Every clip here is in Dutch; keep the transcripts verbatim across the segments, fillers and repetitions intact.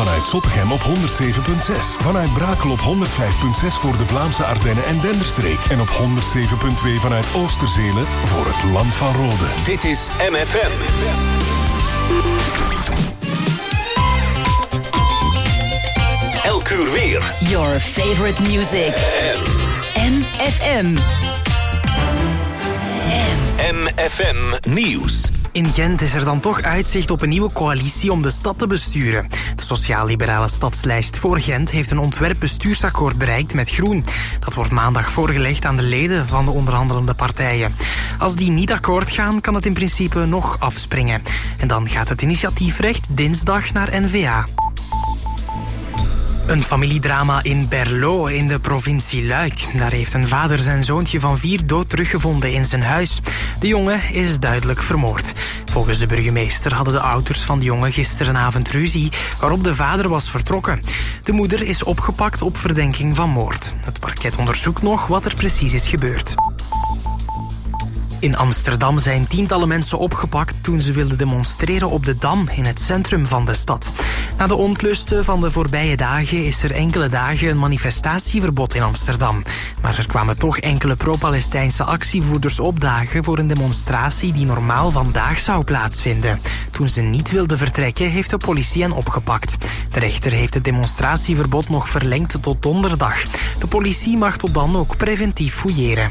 Vanuit Zottegem op honderd zeven komma zes. Vanuit Brakel op honderd vijf komma zes voor de Vlaamse Ardennen en Denderstreek. En op honderd zeven komma twee vanuit Oosterzelen voor het Land van Rode. Dit is M F M. Elk uur weer. Your favorite music. M F M. M F M Nieuws. In Gent is er dan toch uitzicht op een nieuwe coalitie om de stad te besturen. De sociaal-liberale stadslijst voor Gent heeft een ontwerpbestuursakkoord bereikt met Groen. Dat wordt maandag voorgelegd aan de leden van de onderhandelende partijen. Als die niet akkoord gaan, kan het in principe nog afspringen. En dan gaat het initiatiefrecht dinsdag naar N V A. Een familiedrama in Berlo in de provincie Luik. Daar heeft een vader zijn zoontje van vier dood teruggevonden in zijn huis. De jongen is duidelijk vermoord. Volgens de burgemeester hadden de ouders van de jongen gisterenavond ruzie, waarop de vader was vertrokken. De moeder is opgepakt op verdenking van moord. Het parket onderzoekt nog wat er precies is gebeurd. In Amsterdam zijn tientallen mensen opgepakt toen ze wilden demonstreren op de Dam in het centrum van de stad. Na de ontlusten van de voorbije dagen is er enkele dagen een manifestatieverbod in Amsterdam. Maar er kwamen toch enkele pro-Palestijnse actievoerders opdagen voor een demonstratie die normaal vandaag zou plaatsvinden. Toen ze niet wilden vertrekken, heeft de politie hen opgepakt. De rechter heeft het demonstratieverbod nog verlengd tot donderdag. De politie mag tot dan ook preventief fouilleren.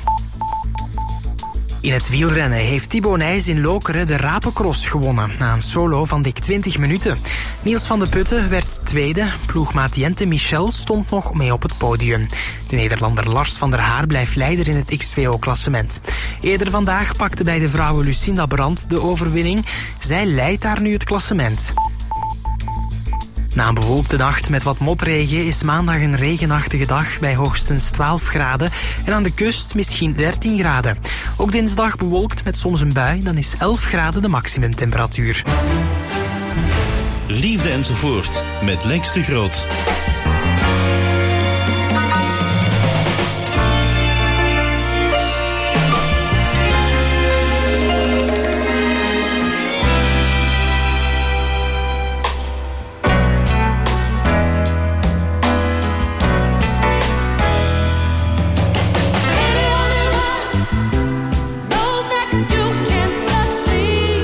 In het wielrennen heeft Thibaut Nys in Lokeren de Rapencross gewonnen, na een solo van dik twintig minuten. Niels van de Putten werd tweede, ploegmaat Jente Michel stond nog mee op het podium. De Nederlander Lars van der Haar blijft leider in het X twee O-klassement. Eerder vandaag pakte bij de vrouwen Lucinda Brandt de overwinning. Zij leidt daar nu het klassement. Na een bewolkte nacht met wat motregen is maandag een regenachtige dag bij hoogstens twaalf graden en aan de kust misschien dertien graden. Ook dinsdag bewolkt met soms een bui, dan is elf graden de maximumtemperatuur. Liefde enzovoort met Lex de Groot.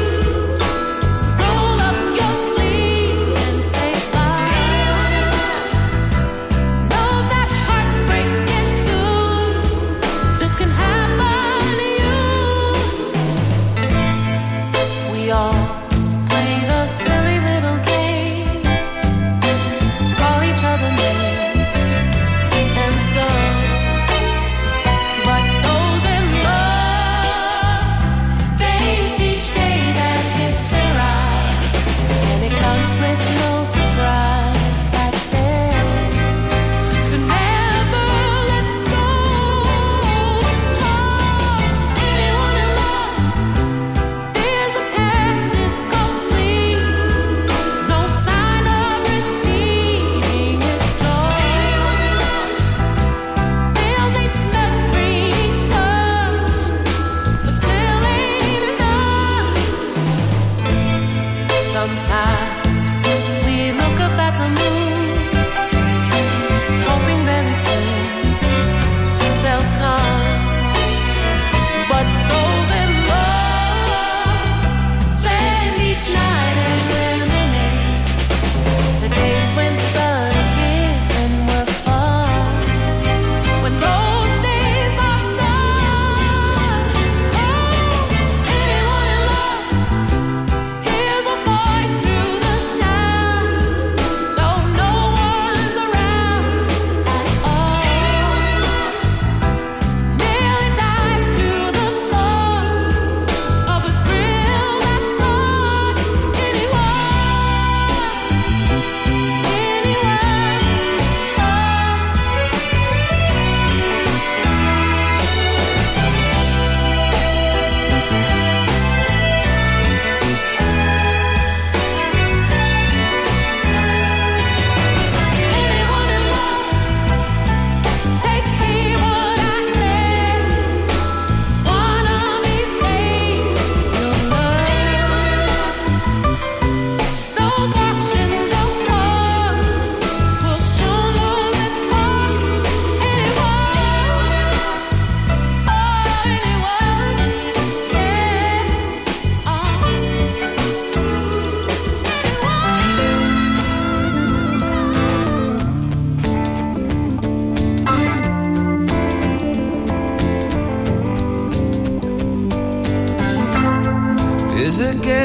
Roll up your sleeves and say bye.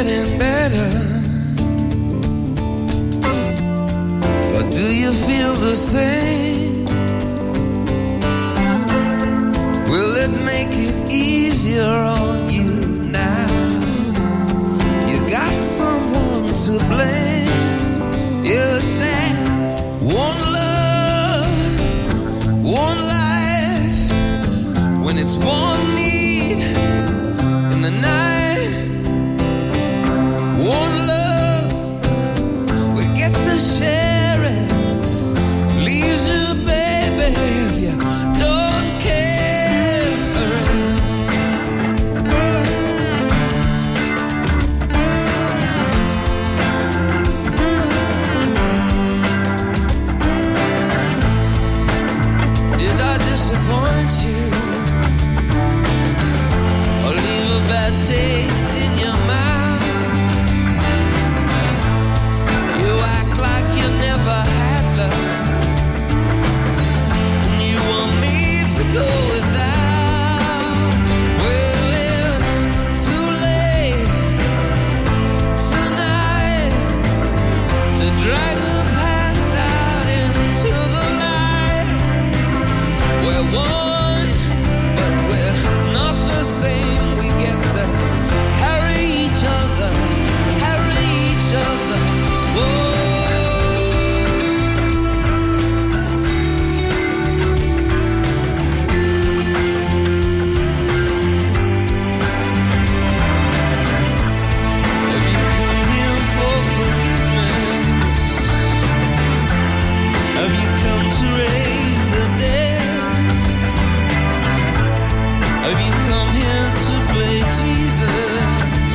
getting better? Or do you feel the same? Will it make it easier on you now? You got someone to blame. You said one love, one life. When it's one need in the night, one love, we get to share it. Leaves you, baby, if you don't care for it. Did I disappoint you? Or leave a bad taste in your mouth? You act like you never had love, and you want me to go without. Well, it's too late tonight to drag the past out into the light. We're one, but we're not the same. We get to carry each other, carry each other. Whoa. Have you come here for forgiveness? Have you come to raise the dead? Have you come here to play Jesus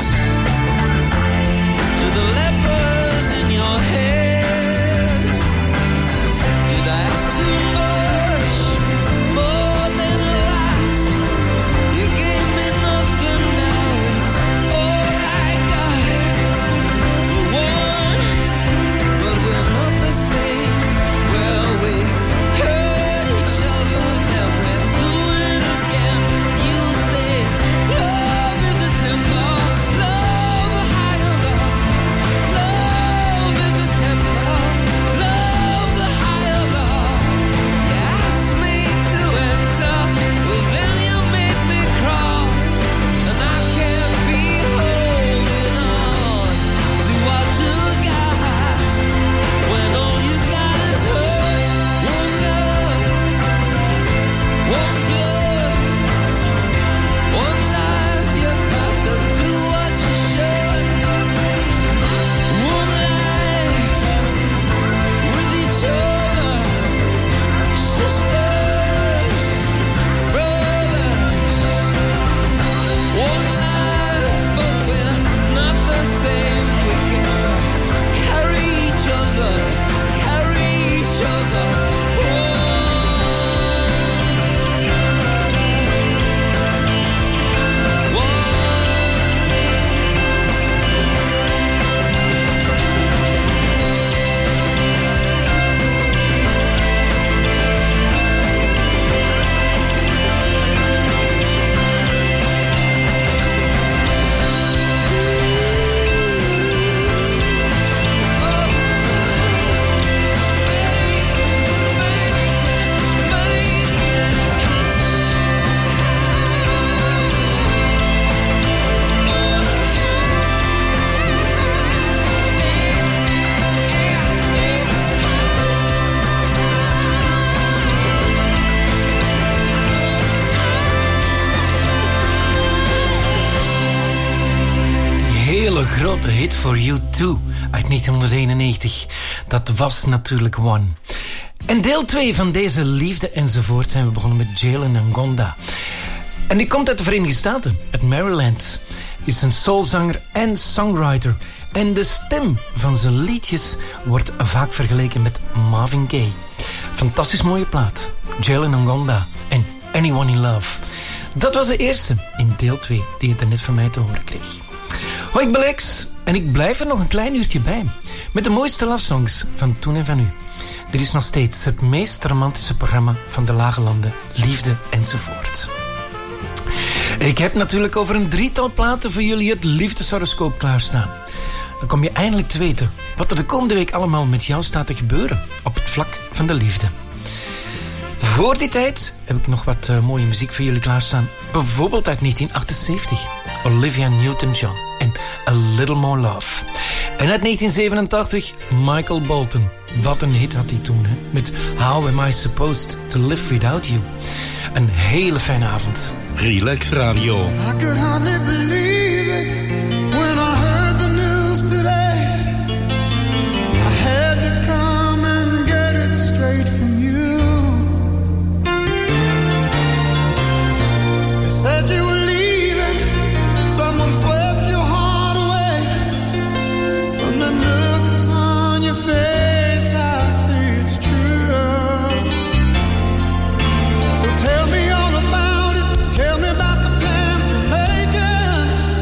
to the lepers in your head? Did I ask too much, more than a lot? You gave me nothing, now it's all I got. We're one, but we're not the same. Well, we hurt each other, now we're doing it again. You say love is a temper, love a higher love. Love is a temper, love the higher love. You asked me to enter, well then you made me crawl, and I can't be holding on to what you got when all you got is hurt. One love, one blood, one life. You got to do what you should. One life with each other, sisters, brothers. One life, but we're not the same. We get to carry each other, carry each other. One, one. Hele grote hit voor U twee uit negentienhonderdeenennegentig. Dat was natuurlijk One. En deel twee van deze liefde enzovoort zijn we begonnen met Jalen Ngonda. En die komt uit de Verenigde Staten, uit Maryland. Is een soulzanger en songwriter. En de stem van zijn liedjes wordt vaak vergeleken met Marvin Gaye. Fantastisch mooie plaat. Jalen Ngonda en Anyone in Love. Dat was de eerste in deel twee die je daarnet van mij te horen kreeg. Hoi, ik ben Lex en ik blijf er nog een klein uurtje bij. Met de mooiste love songs van toen en van nu. Dit is nog steeds het meest romantische programma van de Lage Landen. Liefde enzovoort. Ik heb natuurlijk over een drietal platen voor jullie het liefdeshoroscoop klaarstaan. Dan kom je eindelijk te weten wat er de komende week allemaal met jou staat te gebeuren op het vlak van de liefde. Voor die tijd heb ik nog wat uh, mooie muziek voor jullie klaarstaan. Bijvoorbeeld uit negentien achtenzeventig. Olivia Newton-John en A Little More Love. En uit negentien zevenentachtig Michael Bolton. Wat een hit had hij toen, hè? Met How Am I Supposed to Live Without You. Een hele fijne avond. Relax Radio. I could hardly believe it when I heard the news today. I had to come and get it straight from you. They said you were leaving. Someone swept your heart away. From the look on your face, I see it's true. So tell me all about it. Tell me about the plans you're making.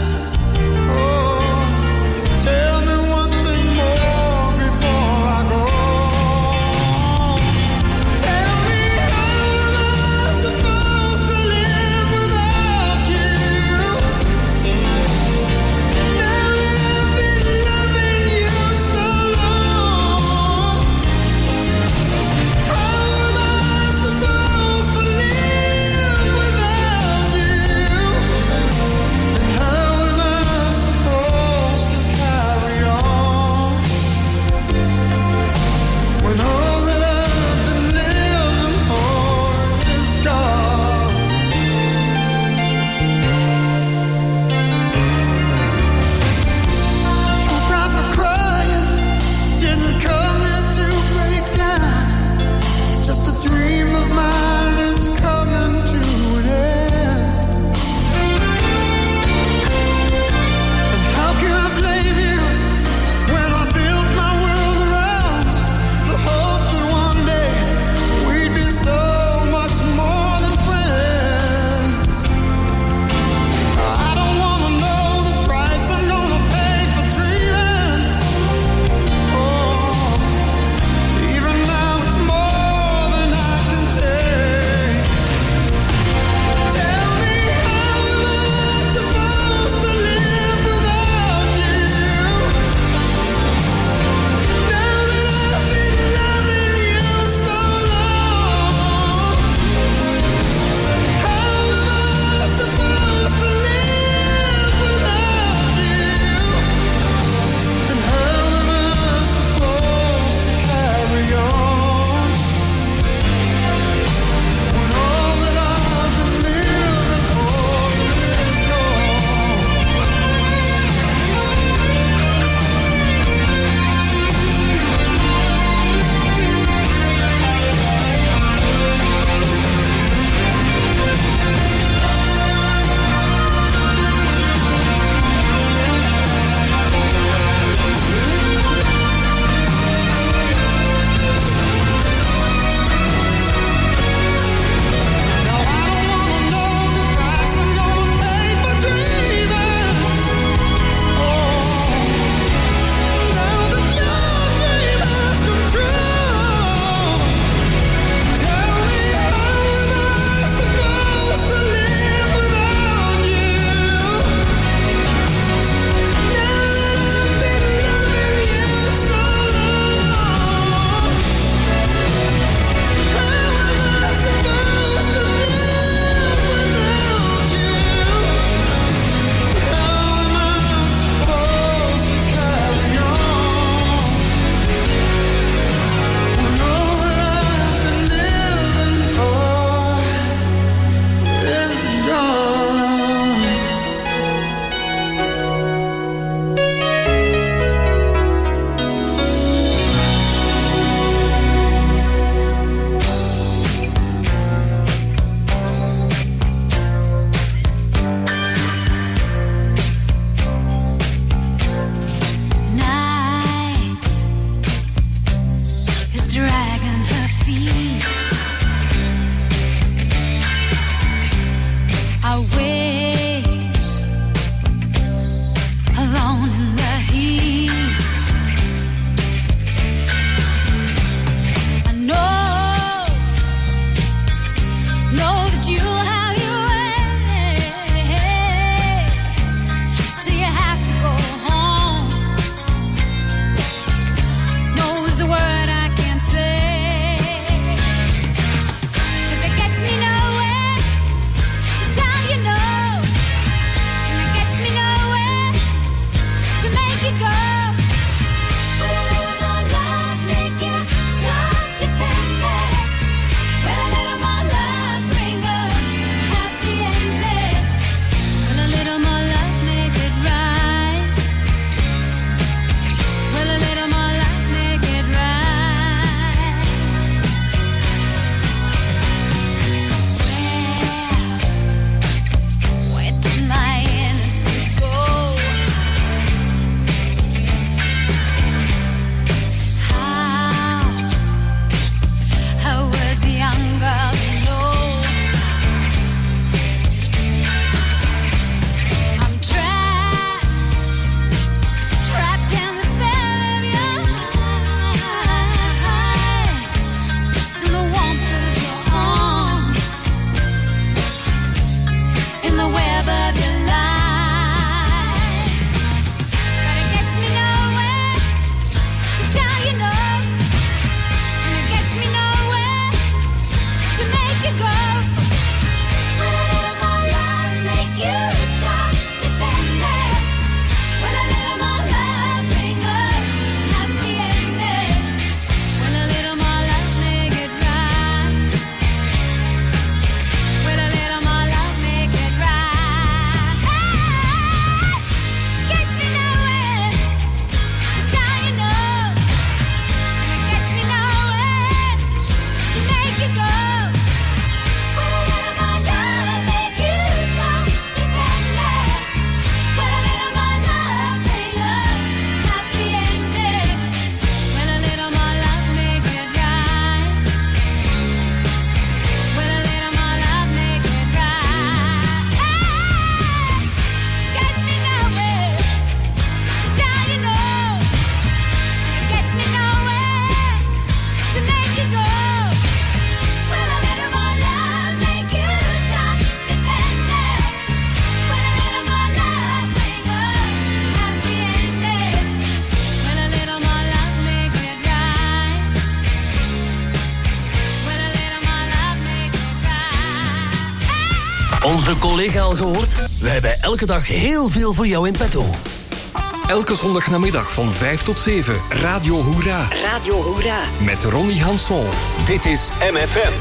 onze collega al gehoord? Wij hebben elke dag heel veel voor jou in petto. Elke zondagnamiddag van vijf tot zeven, Radio Hoera. Radio Hoera. Met Ronnie Hanson. Dit is M F M.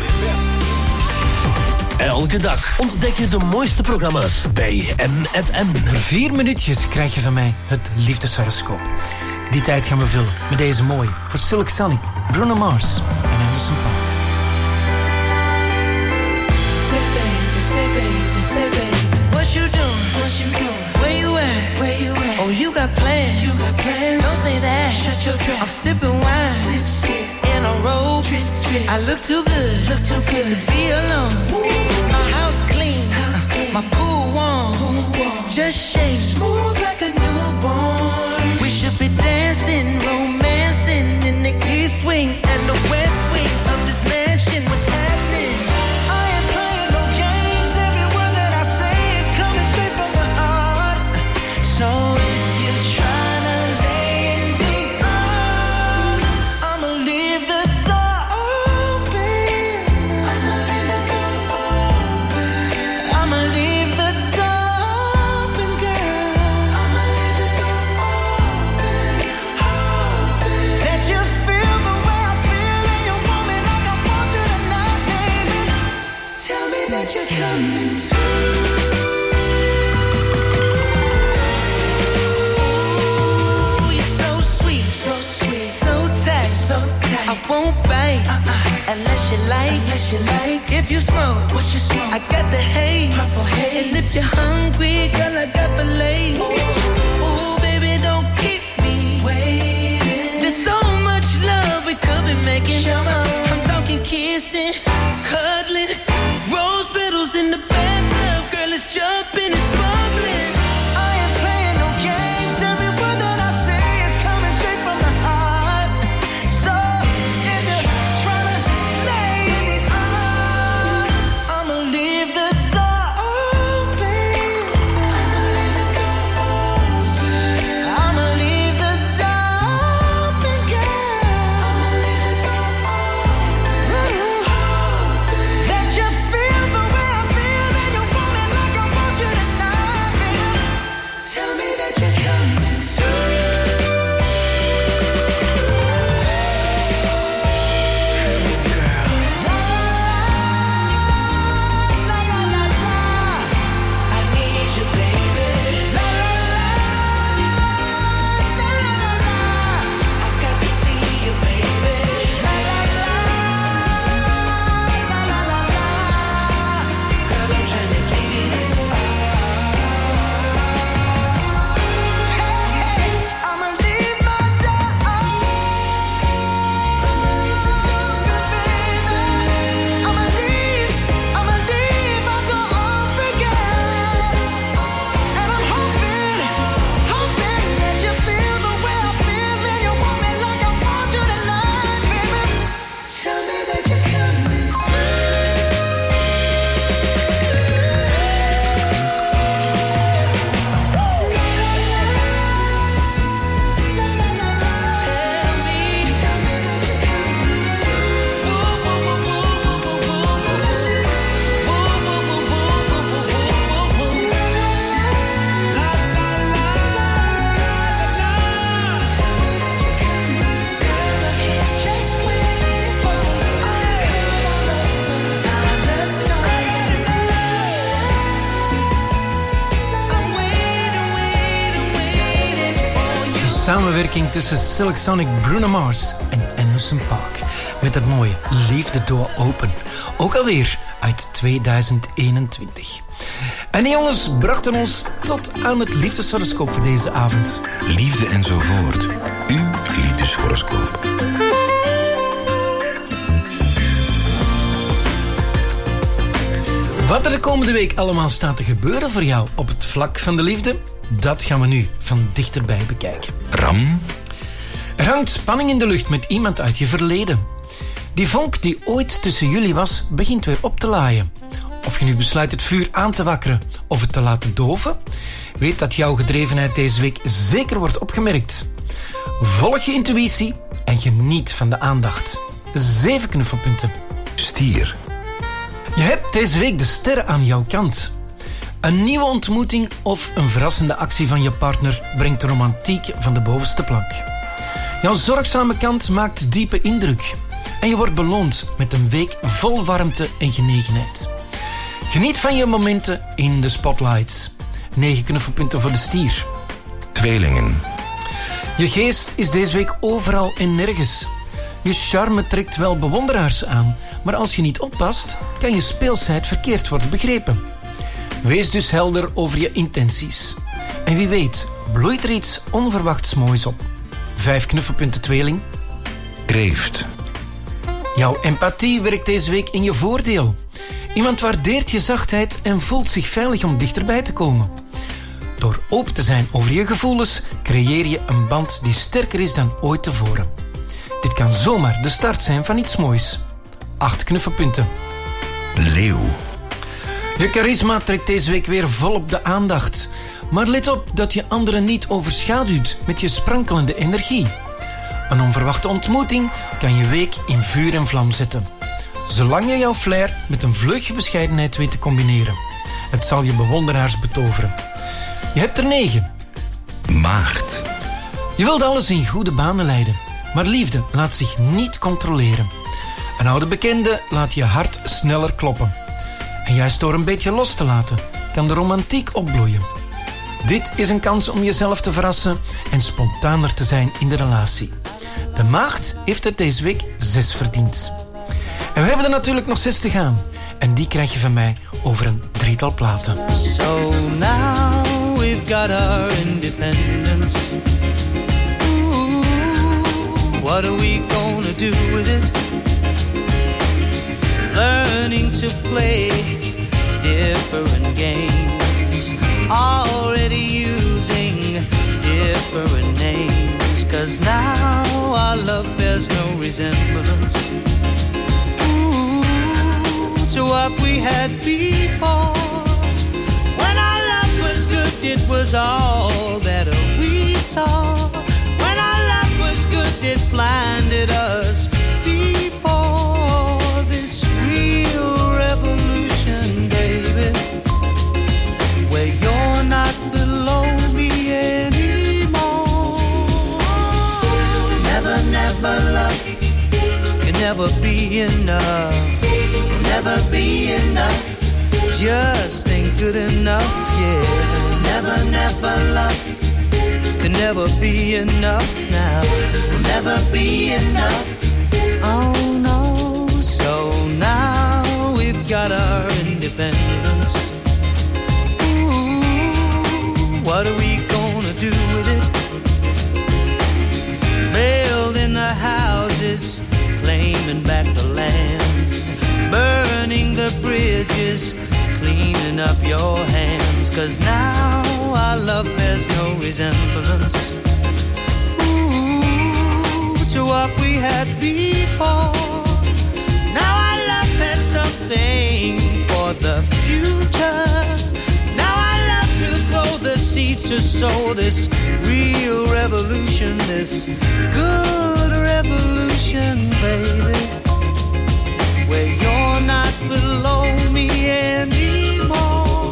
Elke dag ontdek je de mooiste programma's bij M F M. Voor vier minuutjes krijg je van mij het liefdeshoroscoop. Die tijd gaan we vullen met deze mooie. Voor Silk Sonic, Bruno Mars en Anderson Paak. Say baby, say baby, say baby, what you doing? What you doing? Where you at? Where you at? Oh, you got plans? You got plans? Don't say that. Shut your trap. I'm sipping wine, sip, sip. In a robe. Drip, drip. I look too good, look too good to be alone. My house clean, house clean. My pool warm. Pool warm. Just shake smooth like a newborn. We should be dancing, romancing in the east wing and the west wing of this mansion. What's happening? I ain't playing no games. Every word that I say is coming straight from the heart. So if you're trying to lay in these arms, I'ma leave the door open. I'ma leave the door open. I'ma leave the door open, girl. I'ma leave the door open, open. That you feel the way I feel and you want me like I want you tonight, baby. Tell me that you're coming through. Ooh, you're so sweet, so sweet, so tight, so tight. I won't bite uh-uh. unless you like, unless you like. If you smoke, what you smoke? I got the haze, purple haze. And if you're hungry, girl, I got the lace. Ooh, baby, don't keep me waiting. There's so much love we could be making. I'm talking kissing, cuddling, rose petals in the bathtub. Girl, it's jumping, it's bubbling. I ain't playing no games. Every word that I say is coming straight from the heart. So if you're trying to lay in these arms, I'ma leave the door open. I'ma leave the door open. I'ma leave the door open, girl. I'ma leave the door open. That you feel the way I feel and you want me like I want you tonight, baby. Tell me that you're coming through. La la la la, I need you, baby. La la la, la la la la, I got to see you, baby. La la la, la la la la, girl, I'm trying to give you this. Hey, hey, I'ma leave my door open. I'ma leave the door open, baby. I'ma leave, I'ma leave my door open, girl. And I'm hoping, hoping that you feel the way I feel and you want me like I want you tonight, baby. Tell me that you're coming De samenwerking tussen Silk Sonic, Bruno Mars en Anderson Paak. Met dat mooie Leave the Door Open. Ook alweer uit tweeduizend eenentwintig. En die jongens brachten ons tot aan het liefdeshoroscoop voor deze avond. Liefde enzovoort. Uw liefdeshoroscoop. Wat er de komende week allemaal staat te gebeuren voor jou op het vlak van de liefde, dat gaan we nu van dichterbij bekijken. Ram. Er hangt spanning in de lucht met iemand uit je verleden. Die vonk die ooit tussen jullie was, begint weer op te laaien. Of je nu besluit het vuur aan te wakkeren of het te laten doven, weet dat jouw gedrevenheid deze week zeker wordt opgemerkt. Volg je intuïtie en geniet van de aandacht. Zeven knuffelpunten. Stier. Je hebt deze week de sterren aan jouw kant. Een nieuwe ontmoeting of een verrassende actie van je partner brengt de romantiek van de bovenste plank. Jouw zorgzame kant maakt diepe indruk. En je wordt beloond met een week vol warmte en genegenheid. Geniet van je momenten in de spotlights. negen knuffelpunten voor de stier. Tweelingen. Je geest is deze week overal en nergens. Je charme trekt wel bewonderaars aan, maar als je niet oppast, kan je speelsheid verkeerd worden begrepen. Wees dus helder over je intenties. En wie weet, bloeit er iets onverwachts moois op. Vijf knuffelpunten tweeling. Kreeft. Jouw empathie werkt deze week in je voordeel. Iemand waardeert je zachtheid en voelt zich veilig om dichterbij te komen. Door open te zijn over je gevoelens, creëer je een band die sterker is dan ooit tevoren. Dit kan zomaar de start zijn van iets moois. Acht knuffelpunten. Leeuw. Je charisma trekt deze week weer volop de aandacht. Maar let op dat je anderen niet overschaduwt met je sprankelende energie. Een onverwachte ontmoeting kan je week in vuur en vlam zetten. Zolang je jouw flair met een vlugge bescheidenheid weet te combineren. Het zal je bewonderaars betoveren. Je hebt er negen. Maagd. Je wilt alles in goede banen leiden. Maar liefde laat zich niet controleren. Een oude bekende laat je hart sneller kloppen. En juist door een beetje los te laten, kan de romantiek opbloeien. Dit is een kans om jezelf te verrassen en spontaner te zijn in de relatie. De maagd heeft het deze week zes verdiend. En we hebben er natuurlijk nog zes te gaan. En die krijg je van mij over een drietal platen. So now we've got our independence. Ooh, what are we gonna do with it? Learning to play different games. Already using different names. 'Cause now our love bears no resemblance to what we had before. When our love was good, it was all that we saw. When our love was good, it blinded us before. This real revolution, baby, where you're not below me anymore. Never, never love can never be enough. Never be enough, just ain't good enough, yeah. Never, never love, can never be enough now. Never be enough, oh no. So now we've got our independence. Ooh, what are we gonna do with it? Building the houses, claiming back the land. Burning the bridges, cleaning up your hands. 'Cause now our love bears no resemblance ooh, to what we had before. Now our love has something for the future. Now our love will grow the seeds to sow this real revolution, this good revolution, baby. Where you're not below me anymore.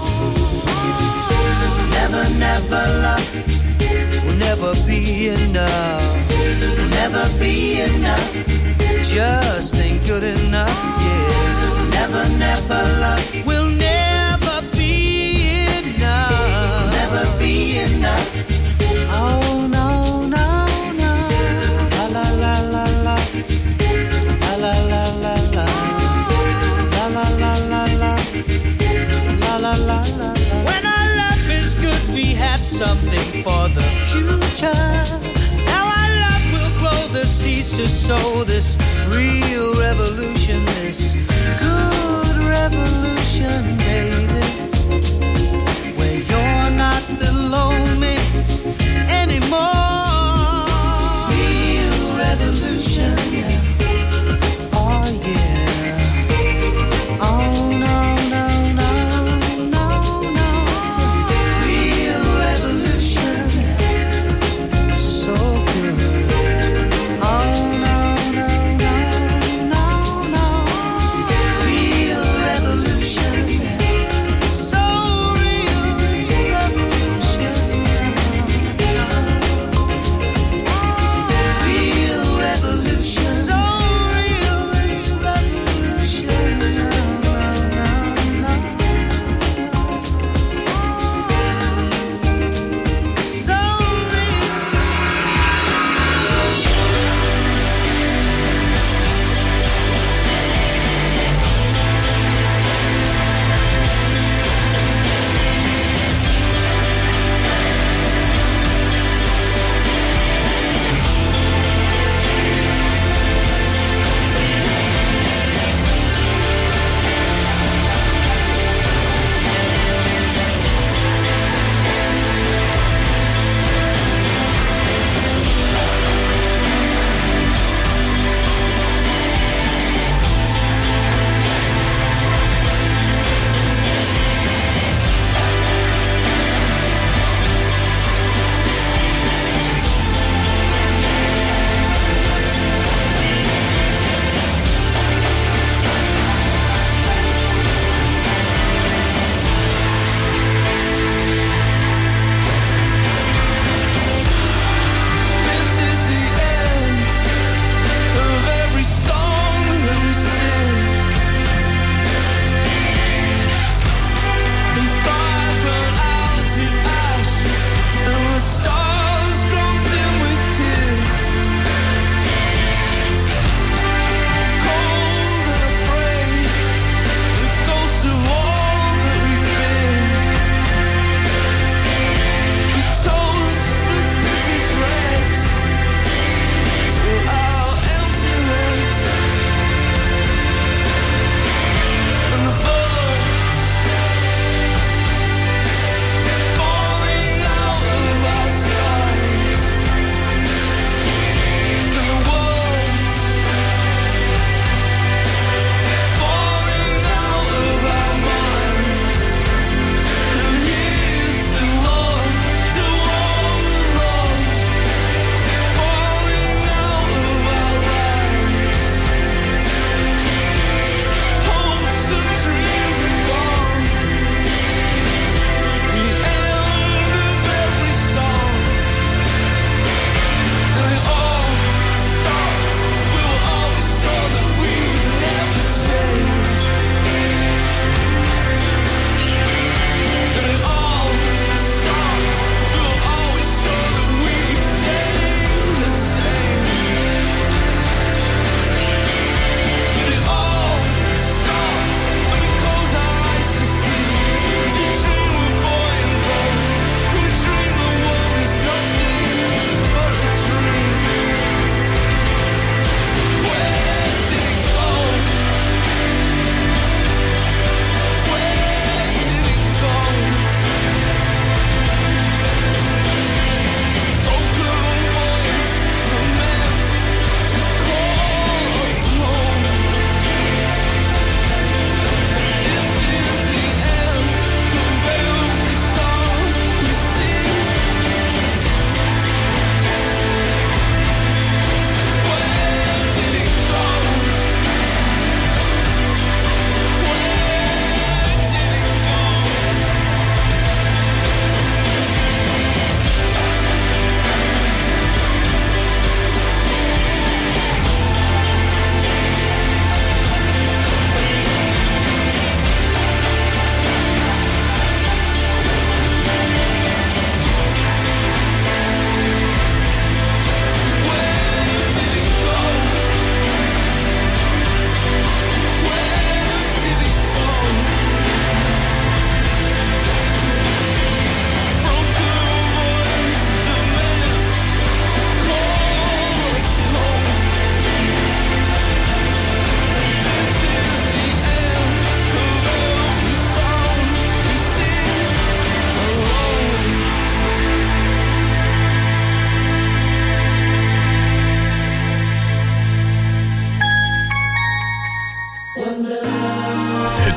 Never, never love will never be enough. Will never be enough, just ain't good enough, yeah. Never, never love will never be enough. Never be enough. Oh no, no, no. La la la la la. La la la la la. La la la la la. La la la la la. When our love is good, we have something for the future. Now our love will grow the seeds to sow this real revolution, this good revolution, baby. Where you're not below me anymore. Real revolution, yeah. Oh yeah. Oh no, no, no, no, no. It's a real revolution, yeah. So good. Oh no, no, no, no, no. Real revolution, yeah. So real.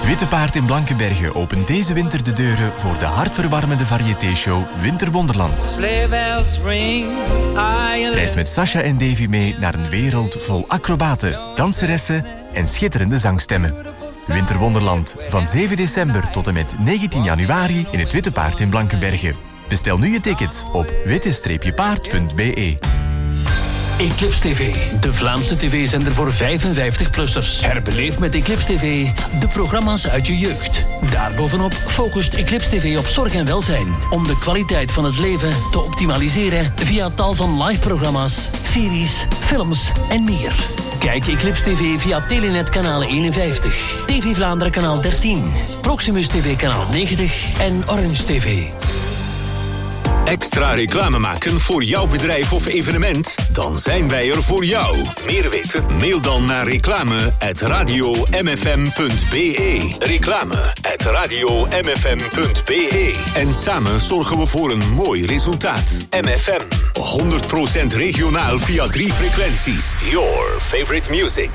Witte Paard in Blankenberge opent deze winter de deuren voor de hartverwarmende variété-show Winterwonderland. Reis met Sasha en Davy mee naar een wereld vol acrobaten, danseressen en schitterende zangstemmen. Winterwonderland, van zeven december tot en met negentien januari in het Witte Paard in Blankenberge. Bestel nu je tickets op witte paard punt b e. Eclipse T V, de Vlaamse tv-zender voor vijfenvijftig-plussers. Herbeleef met Eclipse T V de programma's uit je jeugd. Daarbovenop focust Eclipse T V op zorg en welzijn, om de kwaliteit van het leven te optimaliseren via tal van live-programma's, series, films en meer. Kijk Eclipse T V via Telenet kanaal eenenvijftig, T V Vlaanderen kanaal dertien, Proximus T V kanaal negentig en Orange T V. Extra reclame maken voor jouw bedrijf of evenement? Dan zijn wij er voor jou. Meer weten? Mail dan naar reclame at radio m f m punt b e. Reclame at radio m f m punt b e. En samen zorgen we voor een mooi resultaat. M F M, honderd procent regionaal via drie frequenties. Your favorite music.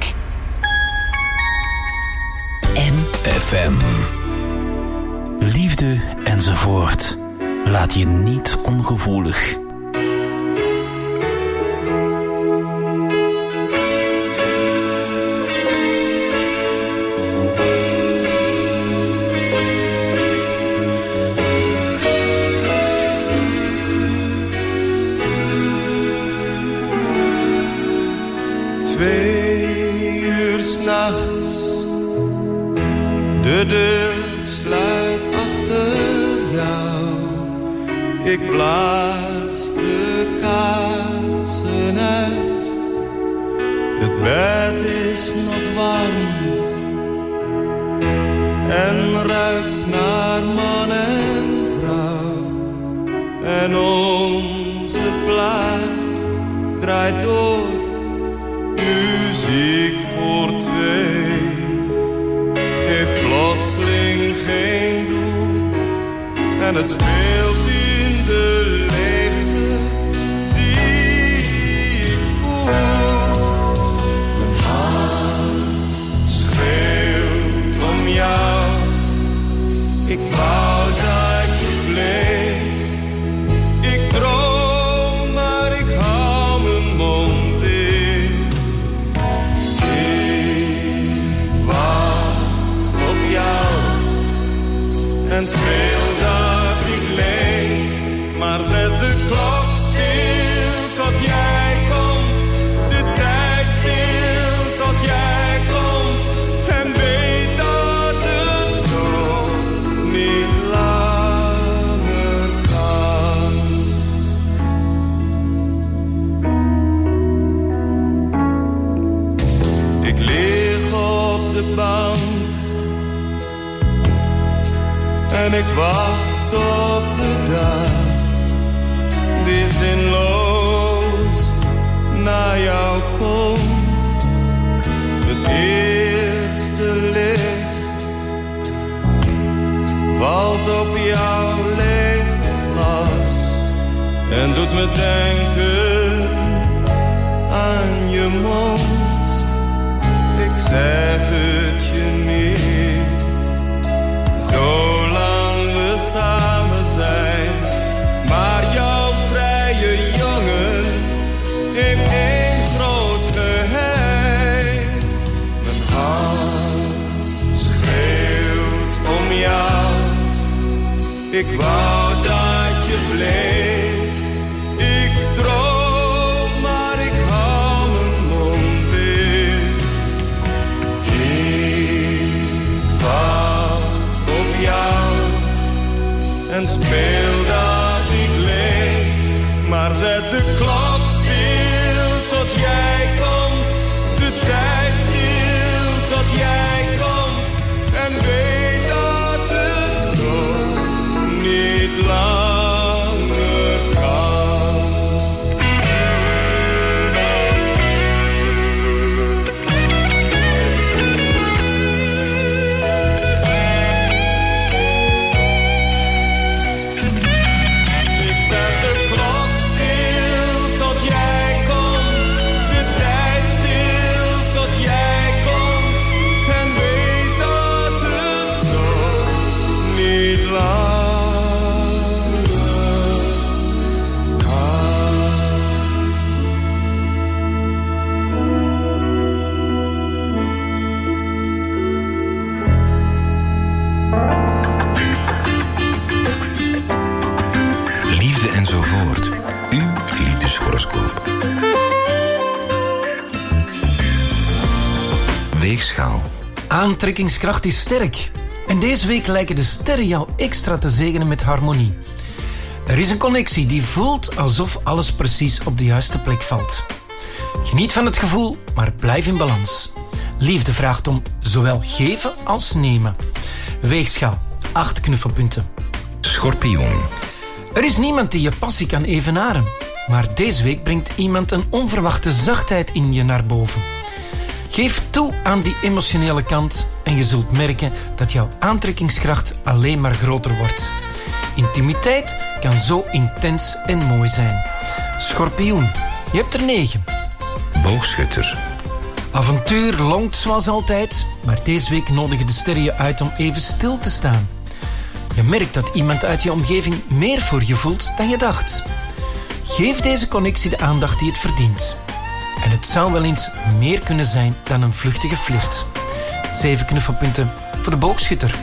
M F M. Liefde enzovoort. Laat je niet ongevoelig. Twee uur 's nachts, de deur sluit achter jou. Ik blaas de kaarsen uit. Het bed is nog warm en ruikt naar man en vrouw. En onze plaat draait door, muziek voor twee. Heeft plotseling geen doel en het speelt de leegte die ik voel. Mijn hart schreeuwt om jou. Ik wou dat je bleef. Ik droom, maar ik hou mijn mond dicht. Ik wacht op jou en speel dat ik leef. Maar zet de klok stil tot jij komt, de tijd stil tot jij komt. En weet dat het zo niet langer kan. Ik lig op de bank en ik wacht op de dag die zinloos naar jou komt. Het eerste licht valt op jouw leeg glas en doet me denken aan je mond. Ik zeg het je niet, zolang we samen zijn. Maar jouw vrije jongen heeft één groot geheim. Mijn hart schreeuwt om jou. Ik wou dat je bleef. Ik droom, maar ik hou mijn mond dicht. Ik wacht op jou en speel dat ik leef. Maar zet de klok stil tot jij komt, de tijd stil tot jij komt. En weet dat het zo niet langer kan. Ik zet de klok stil Weegschaal. Aantrekkingskracht is sterk. En deze week lijken de sterren jou extra te zegenen met harmonie. Er is een connectie die voelt alsof alles precies op de juiste plek valt. Geniet van het gevoel, maar blijf in balans. Liefde vraagt om zowel geven als nemen. Weegschaal, acht knuffelpunten. Schorpioen. Er is niemand die je passie kan evenaren. Maar deze week brengt iemand een onverwachte zachtheid in je naar boven. Geef toe aan die emotionele kant en je zult merken dat jouw aantrekkingskracht alleen maar groter wordt. Intimiteit kan zo intens en mooi zijn. Schorpioen, je hebt er negen. Boogschutter. Avontuur longt zoals altijd, maar deze week nodigen de sterren je uit om even stil te staan. Je merkt dat iemand uit je omgeving meer voor je voelt dan je dacht. Geef deze connectie de aandacht die het verdient. En het zou wel eens meer kunnen zijn dan een vluchtige flirt. Zeven knuffelpunten voor de boogschutter.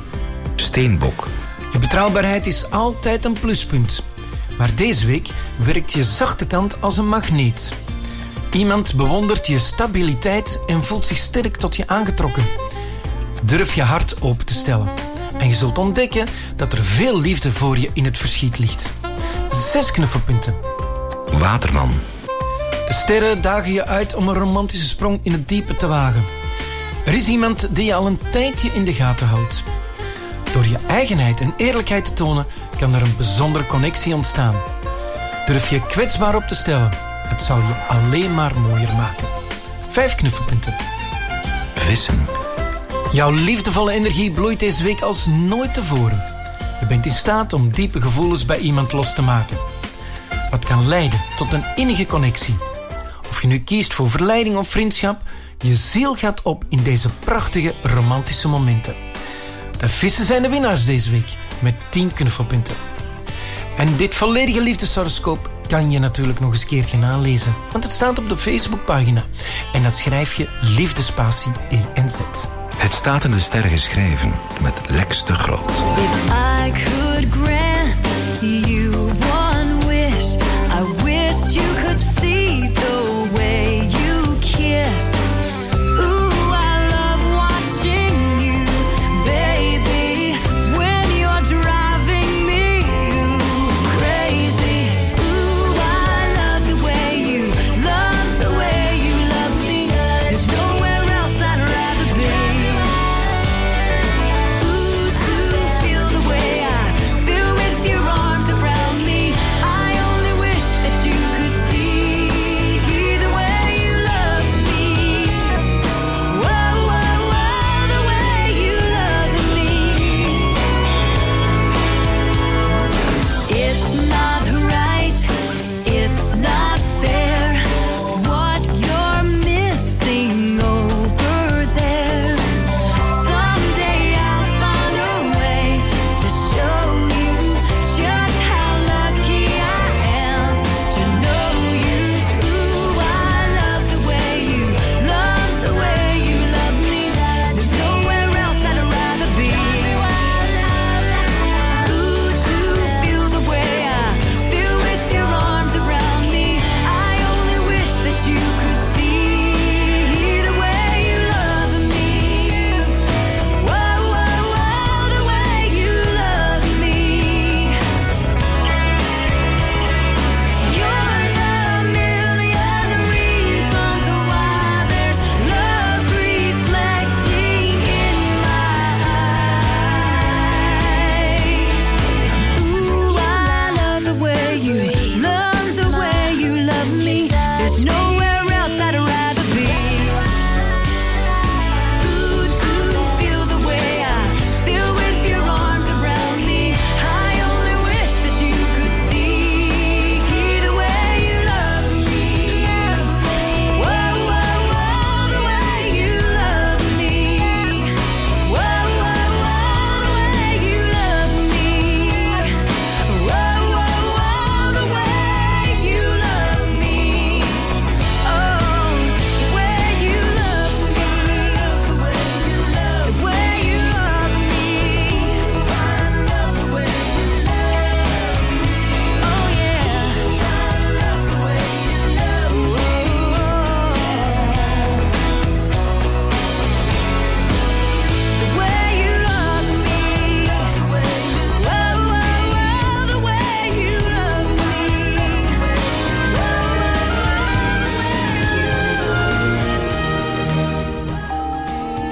Steenbok. Je betrouwbaarheid is altijd een pluspunt. Maar deze week werkt je zachte kant als een magneet. Iemand bewondert je stabiliteit en voelt zich sterk tot je aangetrokken. Durf je hart open te stellen. En je zult ontdekken dat er veel liefde voor je in het verschiet ligt. Zes knuffelpunten. Waterman. De sterren dagen je uit om een romantische sprong in het diepe te wagen. Er is iemand die je al een tijdje in de gaten houdt. Door je eigenheid en eerlijkheid te tonen kan er een bijzondere connectie ontstaan. Durf je kwetsbaar op te stellen. Het zal je alleen maar mooier maken. Vijf knuffelpunten. Vissen. Jouw liefdevolle energie bloeit deze week als nooit tevoren. Je bent in staat om diepe gevoelens bij iemand los te maken. Wat kan leiden tot een innige connectie. Of je nu kiest voor verleiding of vriendschap, je ziel gaat op in deze prachtige romantische momenten. De vissen zijn de winnaars deze week, met tien knuffelpunten. En dit volledige liefdeshoroscoop kan je natuurlijk nog eens een keertje nalezen, want het staat op de Facebookpagina. En dat schrijf je liefdespatie E N Z. Het staat in de sterren geschreven met Lex de Groot. If I could grant you one wish, I wish you could see the way you kiss. Ooh, I love watching you, baby, when you're driving me crazy. Ooh, I love the way you love the way you love me. There's nowhere else I'd rather be. Ooh, to feel the way I feel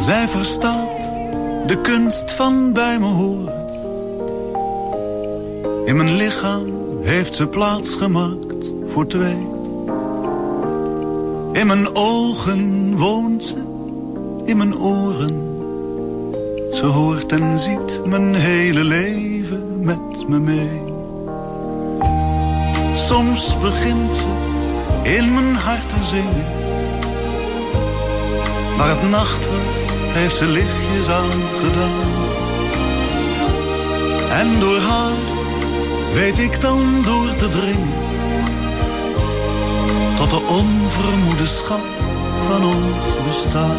Zij verstaat de kunst van bij me horen. In mijn lichaam heeft ze plaats gemaakt voor twee. In mijn ogen woont ze, in mijn oren. Ze hoort en ziet mijn hele leven met me mee. Soms begint ze in mijn hart te zingen. Maar het nachtrust heeft ze lichtjes aangedaan. En door haar weet ik dan door te dringen tot de onvermoede schat van ons bestaan.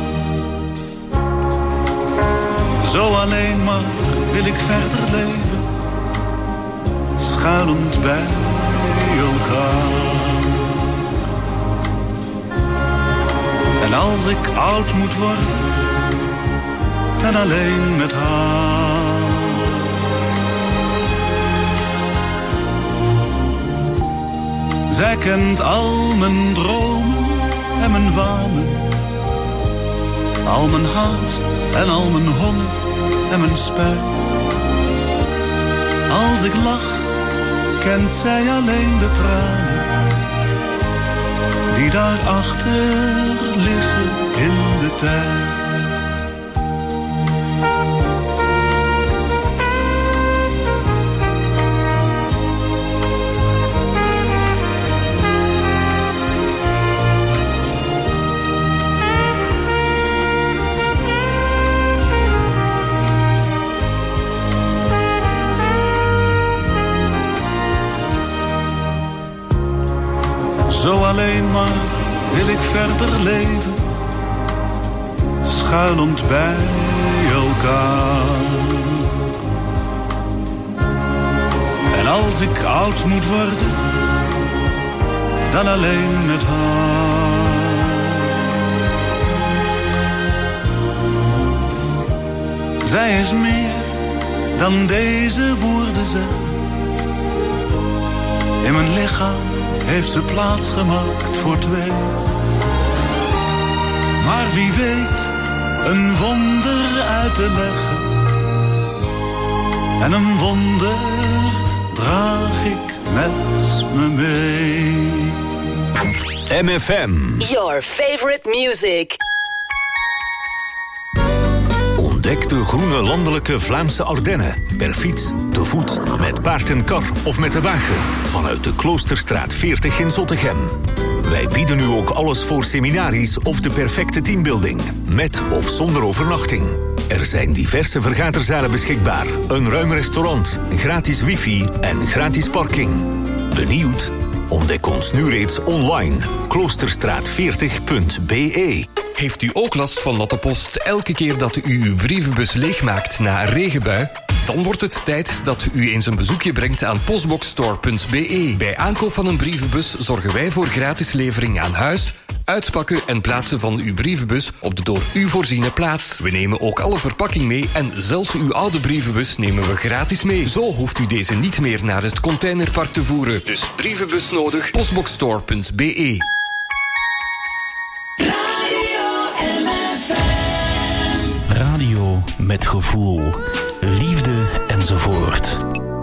Zo alleen maar wil ik verder leven, schuilend bij elkaar. En als ik oud moet worden, dan alleen met haar. Zij kent al mijn dromen en mijn wanen, al mijn haast en al mijn honger en mijn spijt. Als ik lach, kent zij alleen de tranen die daarachter liggen in de tijd. Zo alleen maar wil ik verder leven, schuilend bij elkaar. En als ik oud moet worden, dan alleen met haar. Zij is meer dan deze woorden zeggen. In mijn lichaam heeft ze plaats gemaakt voor twee. Maar wie weet een wonder uit te leggen. En een wonder draag ik met me mee. M F M. Your favorite music. Ontdek de groene landelijke Vlaamse Ardennen. Per fiets, te voet, met paard en kar of met de wagen. Vanuit de Kloosterstraat veertig in Zottegem. Wij bieden nu ook alles voor seminaries of de perfecte teambuilding. Met of zonder overnachting. Er zijn diverse vergaderzalen beschikbaar. Een ruim restaurant, gratis wifi en gratis parking. Benieuwd? Ontdek ons nu reeds online. kloosterstraat veertig punt b e. Heeft u ook last van natte post elke keer dat u uw brievenbus leegmaakt na een regenbui? Dan wordt het tijd dat u eens een bezoekje brengt aan postboxstore punt b e. Bij aankoop van een brievenbus zorgen wij voor gratis levering aan huis, uitpakken en plaatsen van uw brievenbus op de door u voorziene plaats. We nemen ook alle verpakking mee en zelfs uw oude brievenbus nemen we gratis mee. Zo hoeft u deze niet meer naar het containerpark te voeren. Dus brievenbus nodig, postboxstore punt b e. Radio met gevoel, liefde enzovoort.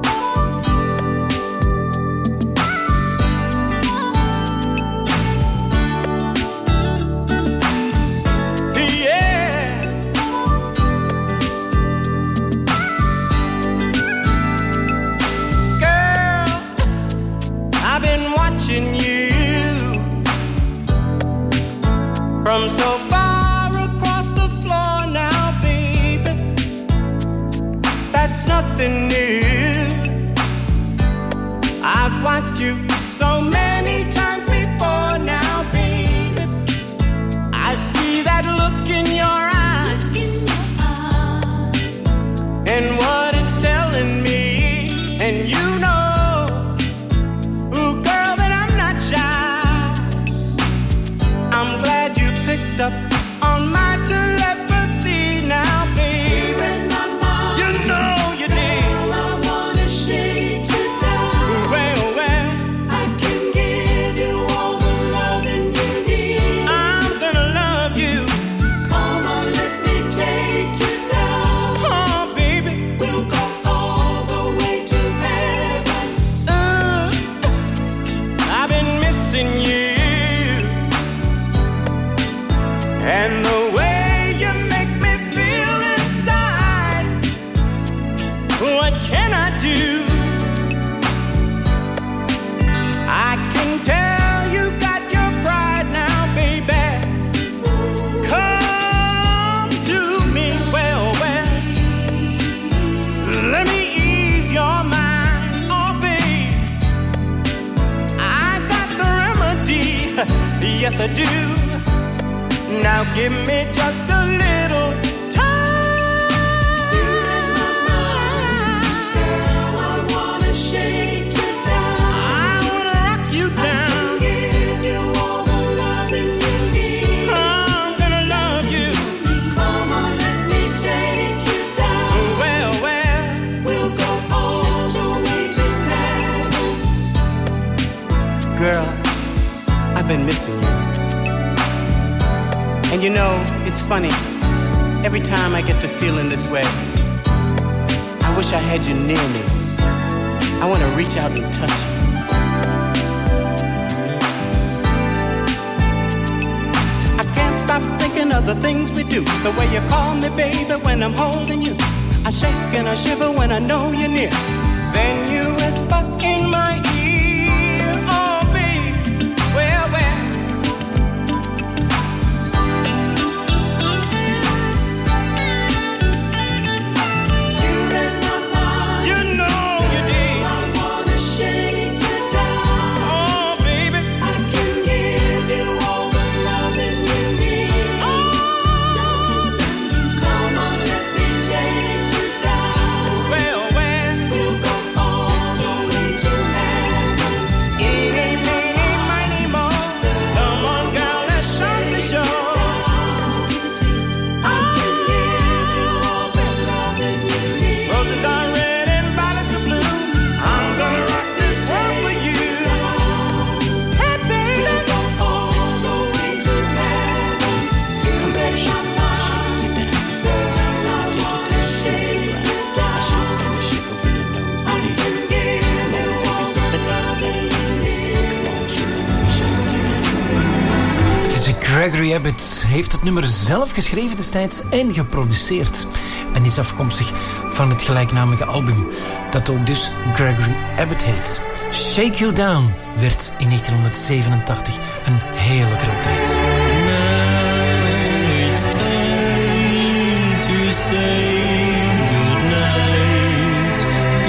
From so far across the floor now, baby, that's nothing new. I've watched you so many times before now, baby. I see that look in your eyes, and what it's telling me, and you know, ooh, girl, that I'm not shy. I'm glad you picked up on my telepathy now, baby. You know you did. Well, I wanna shake you down. Well, well, yes I do. Now give me just a little time. You're in my mind, girl, I wanna shake you down. I wanna rock you down. I can give you all the loving you need. I'm gonna love you. Come on, let me take you down. Well, well, we'll go all the way to heaven. Girl, I've been missing you. And you know, it's funny, every time I get to feeling this way, I wish I had you near me. I want to reach out and touch you. I can't stop thinking of the things we do. The way you call me baby when I'm holding you. I shake and I shiver when I know you're near. Then you whisper in my ear, oh baby, well, well. Gregory Abbott heeft het nummer zelf geschreven destijds en geproduceerd. En is afkomstig van het gelijknamige album, dat ook dus Gregory Abbott heet. Shake You Down werd in negentienhonderdzevenentachtig een hele grote hit. Now it's time to say goodnight,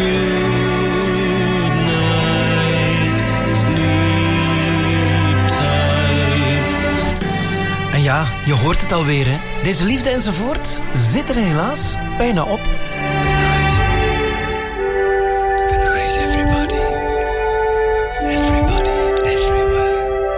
goodnight, sleep tight. En ja, je hoort het alweer, hè. Deze liefde enzovoort zit er helaas bijna op. Goodnight. Goodnight, everybody. Everybody, everywhere.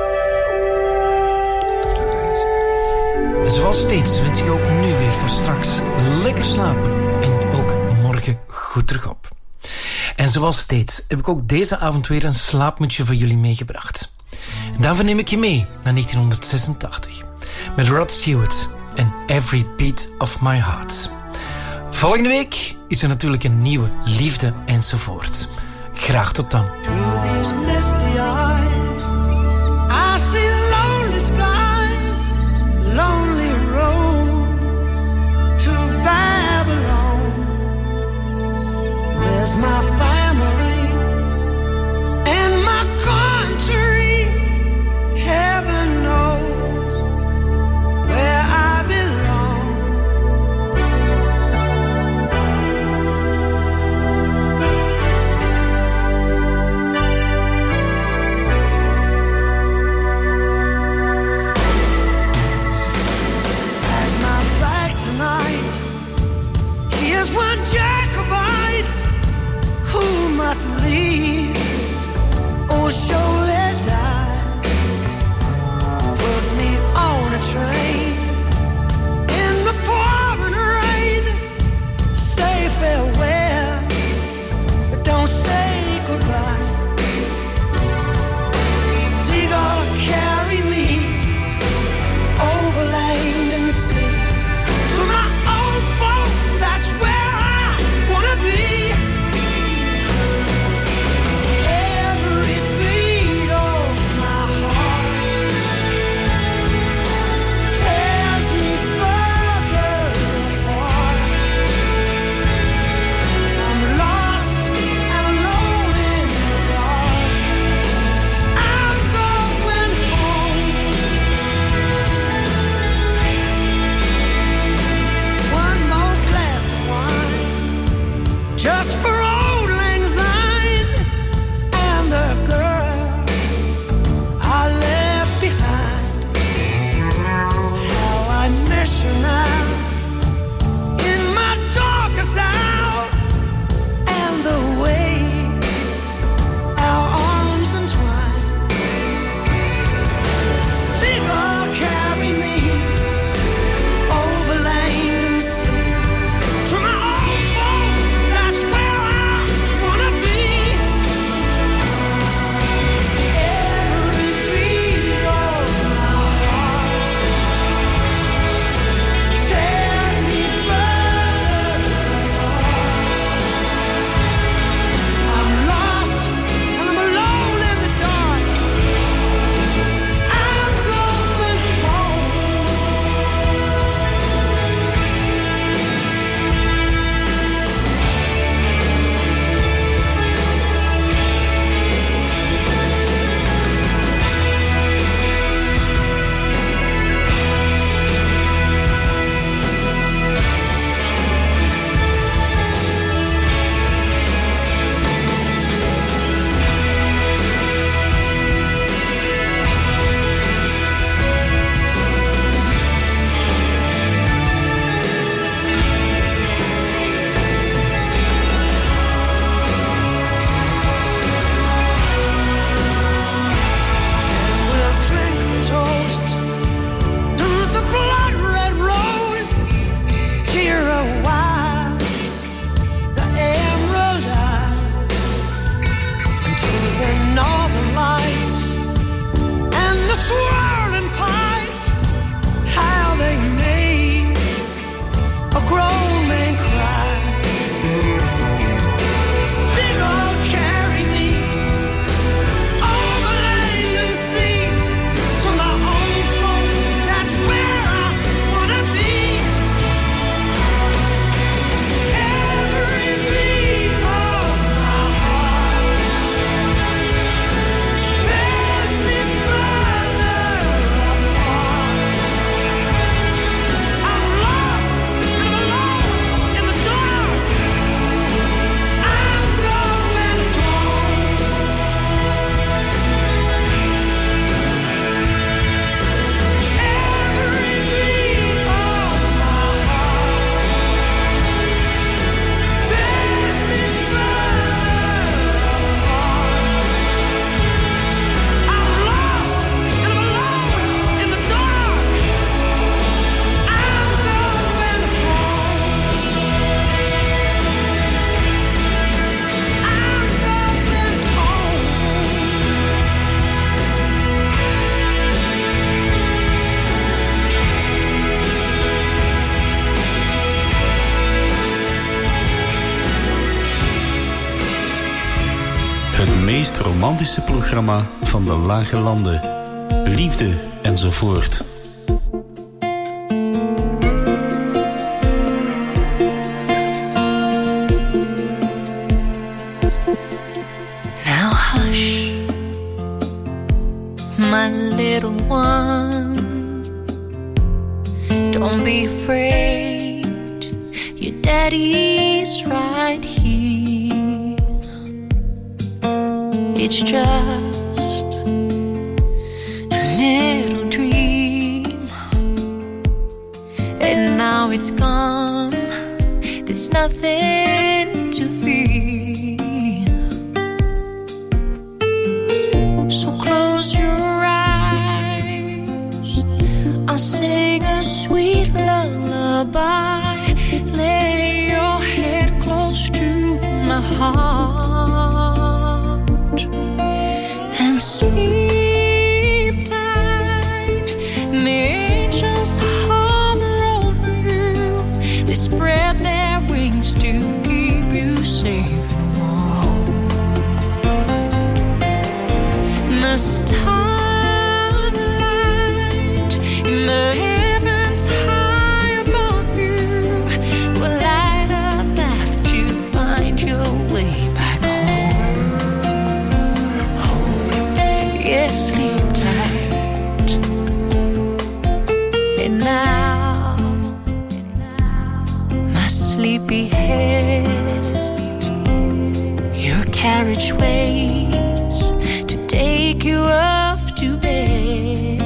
En zoals steeds wens ik je ook nu weer voor straks lekker slapen. En ook morgen goed terug op. En zoals steeds heb ik ook deze avond weer een slaapmutsje voor jullie meegebracht. En daarvoor neem ik je mee naar negentienhonderdzesentachtig. Met Rod Stewart en Every Beat of My Heart. Volgende week is er natuurlijk een nieuwe liefde enzovoort. Graag tot dan. Through these misty eyes, I see lonely skies, lonely road to Babylon. Where's my family and my country? Heaven knows where I belong. Het romantische programma van de Lage Landen. Liefde enzovoort. Now hush, my little one. Don't be afraid, your daddy's right here. It's just a little dream, and now it's gone. There's nothing to fear. So close your eyes, I'll sing a sweet lullaby. Lay your head close to my heart and sleep tight. May angels hover over you. They spread their wings to keep you safe and warm. The starlight in the heavens high above you will light up after you find your way back home. Home. Yes, sleep tight. And now my sleepy haste, your carriage waits to take you up to bed.